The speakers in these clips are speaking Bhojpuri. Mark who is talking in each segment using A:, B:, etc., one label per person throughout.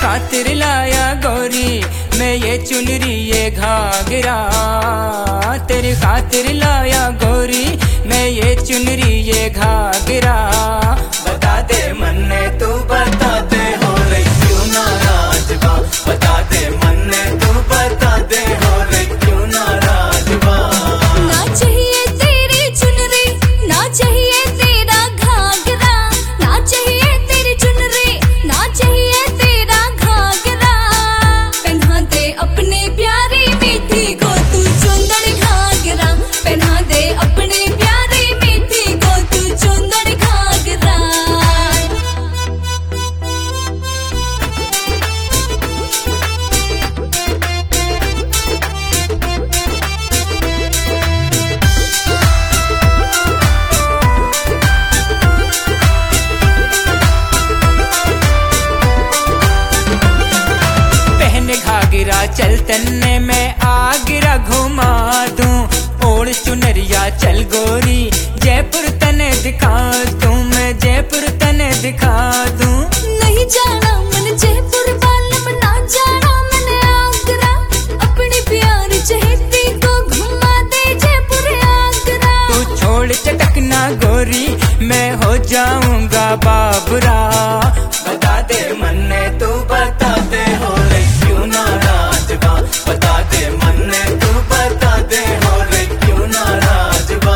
A: खातिर लाया गोरी मैं ये चुनरी ये घाघरा, तेरे खातिर लाया गोरी मैं ये चुनरी ये घाघरा। बता दे मन्ने तू बता दे हो रही क्यों नाराज बा, बता दे मन्ने तू बता दे हो रही क्यों नाराज बा।
B: ना चाहिए तेरी चुनरी ना चाहिए तेरा घाघरा, ना चाहिए तेरी चुनरी ना चाहिए तेरा घाघरा। पहना दे अपने प्यारी मीठी को तू चुंदड़ घाघरा, पहना दे अपने प्यारी मीठी को तू चुंदड़ घाघरा।
A: घाघरा चल तन्ने मैं आगरा घुमा दूं, ओढ़ चुनरिया चल गोरी जयपुर तने दिखा दूं, मैं जयपुर तने दिखा दूं।
B: नहीं जाना मन जयपुर बालम ना जाना मन आगरा, अपनी प्यारी चहेती को घुमा दे जयपुर आगरा।
A: तू छोड़ चटकना गोरी मैं हो जाऊंगा बाबरा। बता दे मन्ने तू बता दे हो रही क्यों नाराज बा, बता दे मन्ने तू बता दे हो रही क्यों नाराज बा।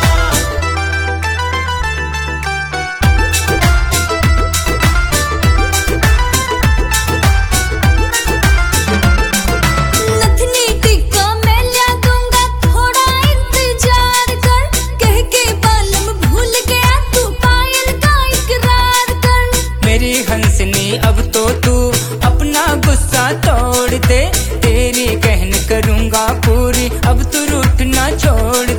B: नथनी टिक्का मैं ला दूंगा थोड़ा इंतजार कर, कह के बालम भूल गया तू पायल का इकरार कर।
A: मेरी हंसनी अब तो तू अपना गुस्सा तोड़ दे, तेरी कहन करूंगा पूरी अब तू रूठना छोड़